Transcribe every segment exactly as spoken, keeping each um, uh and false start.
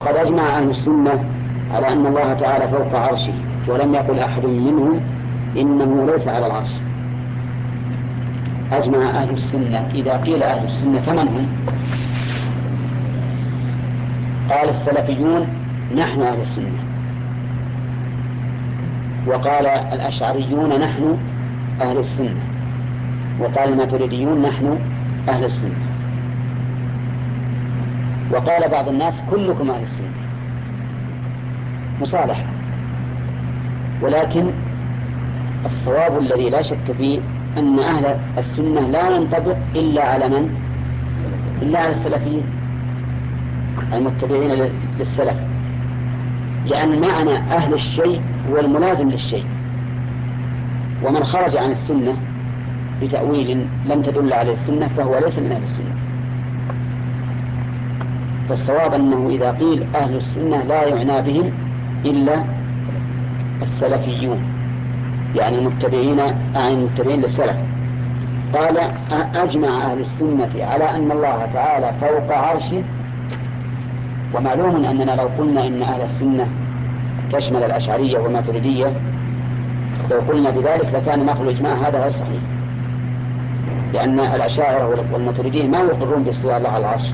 قد أجمع أهل السنة على أن الله تعالى فوق عرشه، ولم يقل أحد منهم إنه ليس على العرش. أجمع أهل السنة. إذا قيل أهل السنة فمن هم؟ قال السلفيون نحن أهل السنة، وقال الأشعريون نحن أهل السنة، وقال الماتريديون نحن أهل السنة، وقال بعض الناس كلكم أهل السنة مصالحة. ولكن الصواب الذي لا شك فيه أن أهل السنة لا ينطبق إلا على من؟ إلا على السلفيين المتبعين للسلف، لأن معنى أهل الشيء هو الملازم للشيء، ومن خرج عن السنة بتأويل لم تدل عليه السنة فهو ليس من أهل السنة. فالصواب أنه إذا قيل أهل السنة لا يعنى بهم إلا السلفيون، يعني المتبعين عن المتبعين للسلف. قال أجمع أهل السنة على أن الله تعالى فوق عرشه. ومعلوم أننا لو قلنا إن أهل السنة تشمل الأشعرية والماتريدية، لو قلنا بذلك لكان نقل الإجماع هذا غير صحيح، لأن الأشاعرة والماتريدية ما يقرون باستواء الله على العرش،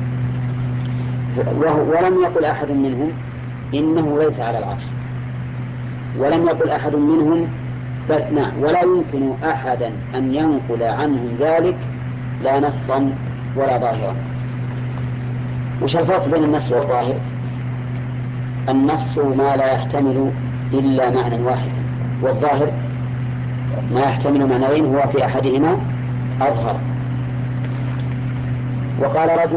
ولم يقل أحد منهم إنه ليس على العرش، ولم يقل أحد منهم نعم ولا يمكن أحدا أن ينقل عنهم ذلك لا نصا ولا ظاهرا. وش الفرق بين النص والظاهر؟ النص ما لا يحتمل إلا معنى واحد، والظاهر ما يحتمل معنيين هو في أحدهما أظهر. وقال رجل